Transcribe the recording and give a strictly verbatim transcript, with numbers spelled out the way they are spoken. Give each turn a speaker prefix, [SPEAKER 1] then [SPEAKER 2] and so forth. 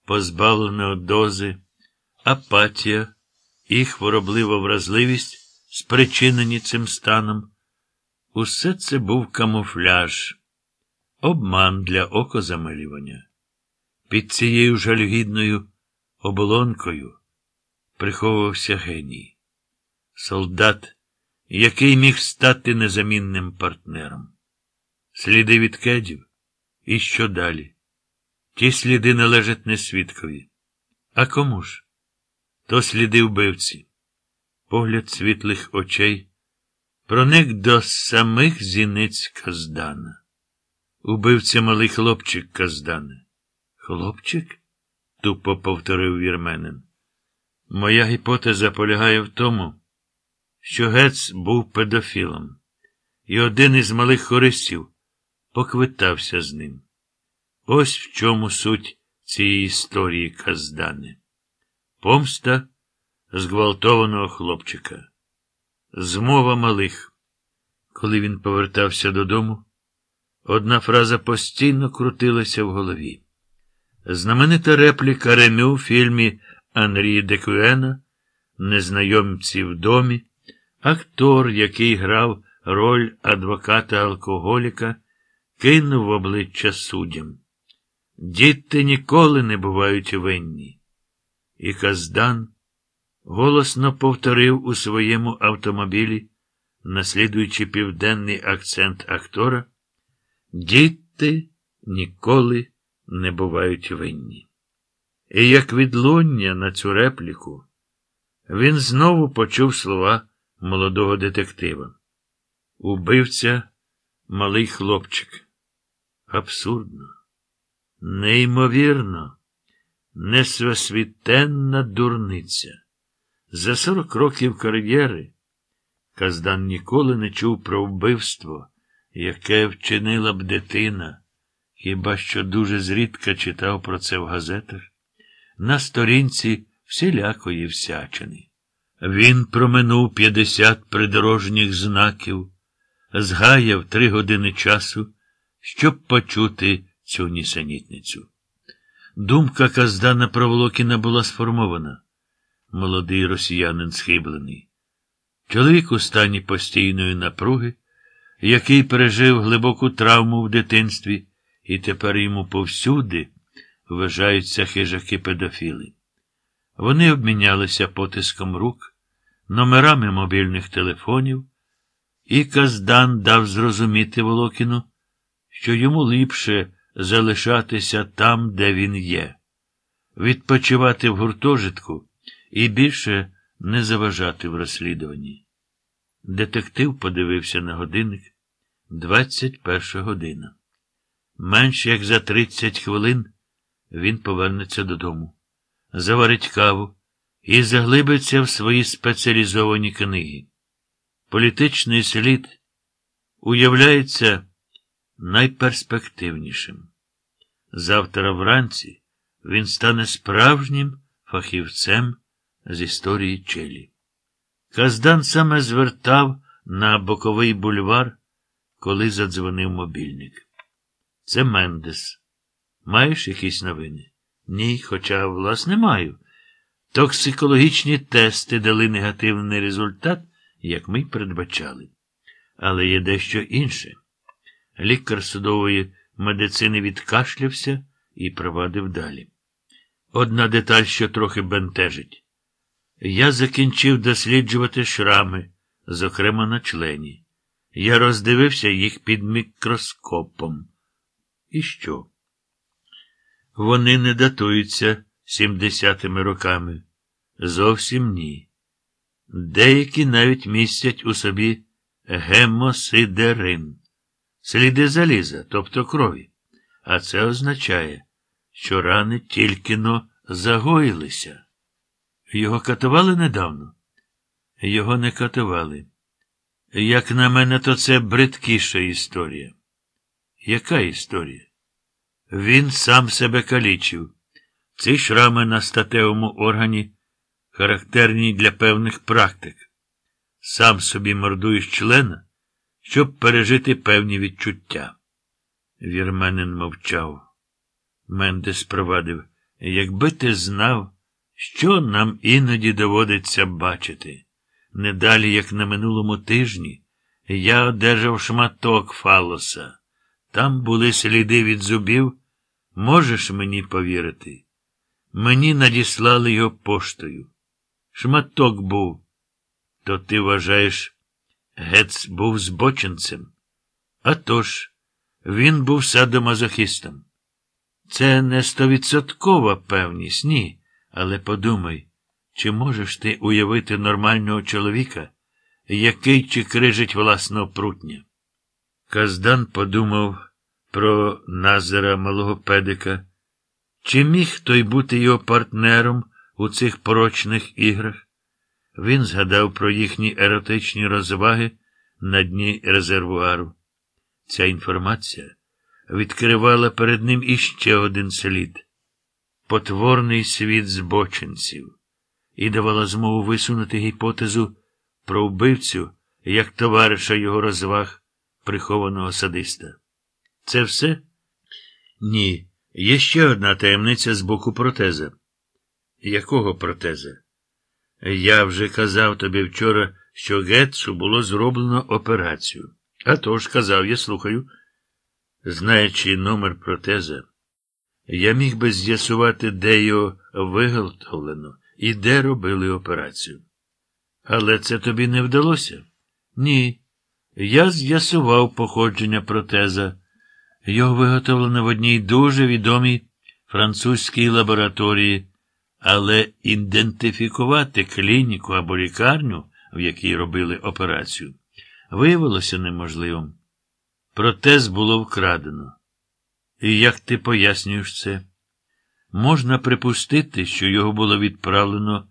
[SPEAKER 1] позбавленого дози, апатія і хвороблива вразливість, спричинені цим станом. Усе це був камуфляж, обман для окозамилювання. Під цією жалюгідною оболонкою приховувався геній. Солдат, який міг стати незамінним партнером. Сліди від кедів? І що далі? Ті сліди належать не свідкові. А кому ж? То сліди вбивці. Погляд світлих очей проник до самих зіниць Каздана. Убивця малий хлопчик Каздане. Хлопчик? Тупо повторив вірменин. Моя гіпотеза полягає в тому, що Гец був педофілом, і один із малих хористів поквитався з ним. Ось в чому суть цієї історії, Каздане. Помста зґвалтованого хлопчика. Змова малих. Коли він повертався додому, одна фраза постійно крутилася в голові. Знаменита репліка Ремю в фільмі Анрі де Кюена «Незнайомці в домі», актор, який грав роль адвоката-алкоголіка, кинув в обличчя суддям. Діти ніколи не бувають винні. І Каздан голосно повторив у своєму автомобілі, наслідуючи південний акцент актора, «Діти ніколи не бувають винні». І як відлуння на цю репліку, він знову почув слова молодого детектива. Убивця – малий хлопчик. Абсурдно. Неймовірно. Несвосвітенна дурниця. За сорок років кар'єри Каздан ніколи не чув про вбивство, яке вчинила б дитина, хіба що дуже зрідка читав про це в газетах, на сторінці всілякої всячини. Він проминув п'ятдесят придорожніх знаків, згаяв три години часу, щоб почути цю нісенітницю. Думка Каздана про Волокіна була сформована. Молодий росіянин схиблений. Чоловік у стані постійної напруги, який пережив глибоку травму в дитинстві, і тепер йому повсюди вважаються хижаки-педофіли. Вони обмінялися потиском рук, номерами мобільних телефонів, і Каздан дав зрозуміти Волокіну, що йому ліпше залишатися там, де він є, відпочивати в гуртожитку і більше не заважати в розслідуванні. Детектив подивився на годинник. Двадцять перша година. Менш як за тридцять хвилин він повернеться додому, заварить каву і заглибиться в свої спеціалізовані книги. Політичний слід уявляється найперспективнішим. Завтра вранці він стане справжнім фахівцем з історії Чилі. Каздан саме звертав на боковий бульвар, коли задзвонив мобільник. Це Мендес. Маєш якісь новини? Ні, хоча, власне, маю. Токсикологічні тести дали негативний результат, як ми й передбачали. Але є дещо інше. Лікар судової медицини відкашлявся і провадив далі. Одна деталь, що трохи бентежить. Я закінчив досліджувати шрами, зокрема на члені. Я роздивився їх під мікроскопом. І що? Вони не датуються сімдесятими роками. Зовсім ні. Деякі навіть містять у собі гемосидерин. Сліди заліза, тобто крові. А це означає, що рани тільки-но загоїлися. Його катували недавно? Його не катували. Як на мене, то це бридкіша історія. Яка історія? Він сам себе калічив. Ці шрами на статевому органі характерні для певних практик. Сам собі мордуєш члена, щоб пережити певні відчуття. Вірменин мовчав. Мендес провадив. Якби ти знав, що нам іноді доводиться бачити. Не далі, як на минулому тижні, я одержав шматок фалоса. Там були сліди від зубів. Можеш мені повірити? Мені надіслали його поштою. Шматок був. То ти вважаєш, Гец був збочинцем? А тож, він був садомазохістом. Це не стовідсоткова певність, ні. Але подумай, чи можеш ти уявити нормального чоловіка, який чикрижить власного прутня? Каздан подумав про Назара, малого педика. Чи міг той бути його партнером у цих порочних іграх? Він згадав про їхні еротичні розваги на дні резервуару. Ця інформація відкривала перед ним іще один слід – потворний світ збочинців, і давала змогу висунути гіпотезу про вбивцю як товариша його розваг, прихованого садиста. Це все? Ні. Є ще одна таємниця з боку протеза. Якого протеза? Я вже казав тобі вчора, що Гетцу було зроблено операцію. А тож, казав, я слухаю. Знаючи номер протеза, я міг би з'ясувати, де його виготовлено і де робили операцію. Але це тобі не вдалося? Ні. Я з'ясував походження протеза. Його виготовлено в одній дуже відомій французькій лабораторії, але ідентифікувати клініку або лікарню, в якій робили операцію, виявилося неможливим. Протез було вкрадено. І як ти пояснюєш це? Можна припустити, що його було відправлено